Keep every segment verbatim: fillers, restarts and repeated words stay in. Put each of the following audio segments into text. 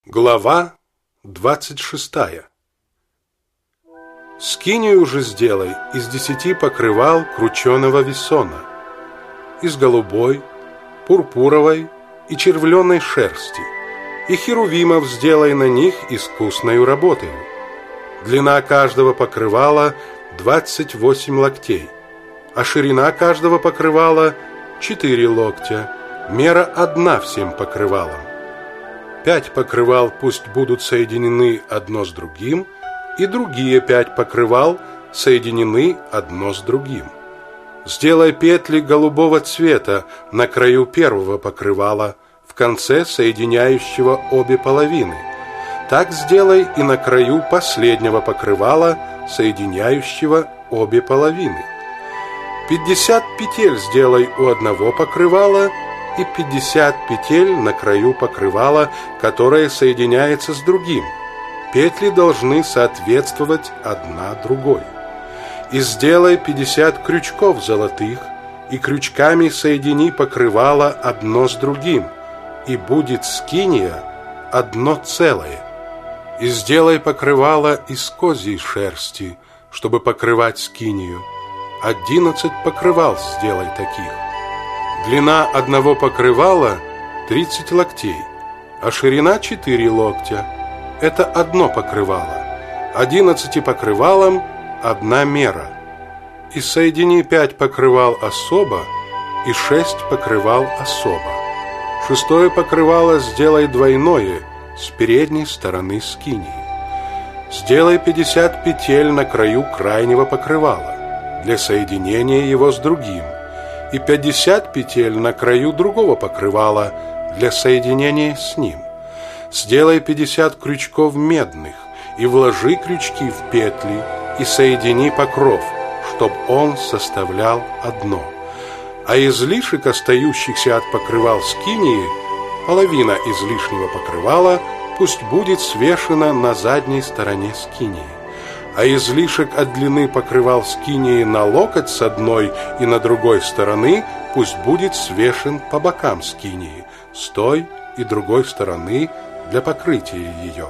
Глава двадцать шестая. Скинию же сделай из десяти покрывал крученого весона, из голубой, пурпуровой и червленой шерсти, и херувимов сделай на них искусною работою. Длина каждого покрывала двадцать восемь локтей, а ширина каждого покрывала четыре локтя, мера одна всем покрывалам. Пять покрывал пусть будут соединены одно с другим, и другие пять покрывал соединены одно с другим. Сделай петли голубого цвета на краю первого покрывала, в конце соединяющего обе половины. Так сделай и на краю последнего покрывала, соединяющего обе половины. Пятьдесят петель сделай у одного покрывала и пятьдесят петель на краю покрывала, которое соединяется с другим. Петли должны соответствовать одна другой. И сделай пятьдесят крючков золотых, и крючками соедини покрывало одно с другим, и будет скиния одно целое. И сделай покрывало из козьей шерсти, чтобы покрывать скинию. Одиннадцать покрывал сделай таких. Длина одного покрывала тридцать локтей, а ширина четыре локтя. Это одно покрывало. Одиннадцати покрывалам одна мера. И соедини пять покрывал особо и шесть покрывал особо. Шестое покрывало сделай двойное с передней стороны скинии. Сделай пятьдесят петель на краю крайнего покрывала для соединения его с другим, и пятьдесят петель на краю другого покрывала для соединения с ним. Сделай пятьдесят крючков медных и вложи крючки в петли и соедини покров, чтоб он составлял одно. А излишек, остающихся от покрывал скинии, половина излишнего покрывала пусть будет свешена на задней стороне скинии. А излишек от длины покрывал скинии на локоть с одной и на другой стороны пусть будет свешен по бокам скинии, с той и другой стороны для покрытия ее.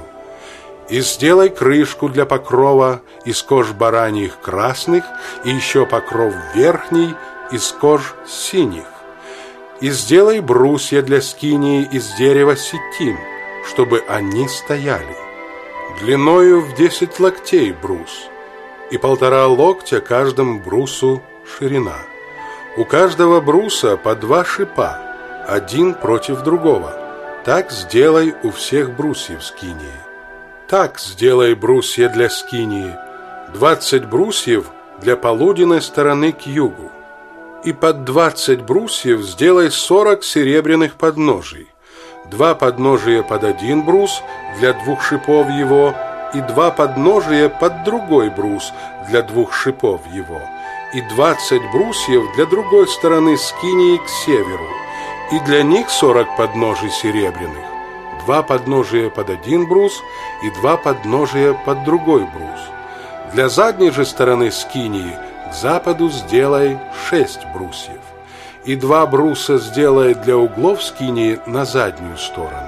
И сделай крышку для покрова из кож бараньих красных, и еще покров верхний из кож синих. И сделай брусья для скинии из дерева ситим, чтобы они стояли. Длиною в десять локтей брус, и полтора локтя каждому брусу ширина. У каждого бруса по два шипа, один против другого. Так сделай у всех брусьев скинии. Так сделай брусья для скинии, двадцать брусьев для полуденной стороны к югу. И под двадцать брусьев сделай сорок серебряных подножий. Два подножия под один брус для двух шипов его, и два подножия под другой брус для двух шипов его, и двадцать брусьев для другой стороны скинии к северу, и для них сорок подножий серебряных, два подножия под один брус и два подножия под другой брус. Для задней же стороны скинии к западу сделай шесть брусьев. И два бруса сделай для углов скинии на заднюю сторону.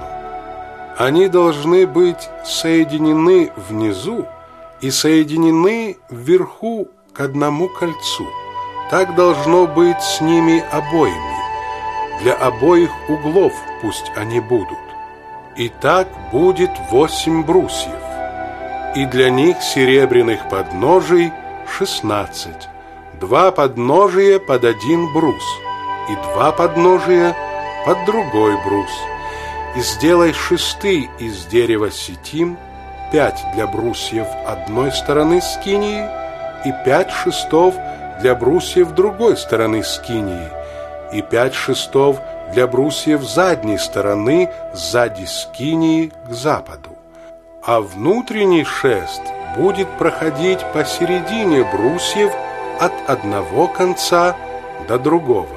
Они должны быть соединены внизу и соединены вверху к одному кольцу. Так должно быть с ними обоими. Для обоих углов пусть они будут. И так будет восемь брусьев. И для них серебряных подножий шестнадцать. Два подножия под один брус, и два подножия под другой брус. И сделай шесты из дерева ситим, пять для брусьев одной стороны скинии и пять шестов для брусьев другой стороны скинии, и пять шестов для брусьев задней стороны сзади скинии к западу. А внутренний шест будет проходить посередине брусьев от одного конца до другого.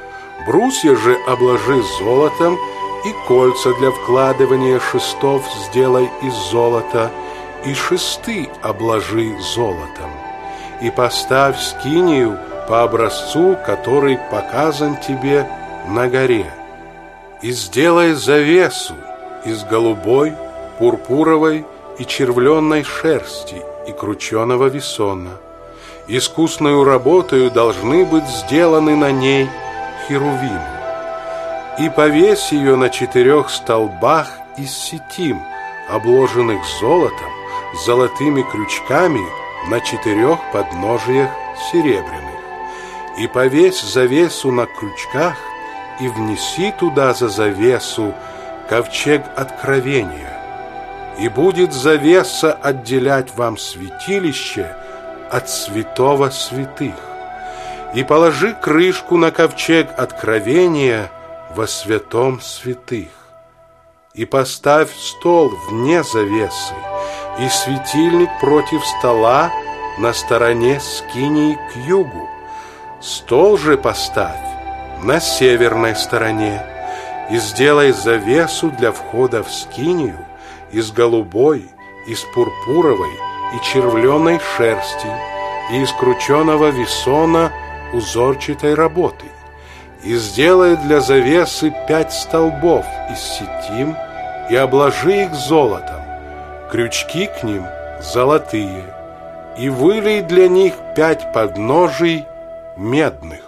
Брусья же обложи золотом, и кольца для вкладывания шестов сделай из золота, и шесты обложи золотом. И поставь скинию по образцу, который показан тебе на горе. И сделай завесу из голубой, пурпуровой и червленной шерсти и крученого весона. Искусною работою должны быть сделаны на ней херувимы. И повесь ее на четырех столбах из ситим, обложенных золотом, с золотыми крючками на четырех подножиях серебряных. И повесь завесу на крючках, и внеси туда за завесу ковчег откровения. И будет завеса отделять вам святилище от святого святых. И положи крышку на ковчег откровения во святом святых. И поставь стол вне завесы, и светильник против стола на стороне скинии к югу. Стол же поставь на северной стороне, и сделай завесу для входа в скинию из голубой, из пурпуровой и червленой шерсти, и из крученого весона узорчатой работы. И сделай для завесы пять столбов из ситим, и обложи их золотом, крючки к ним золотые, и вылей для них пять подножий медных.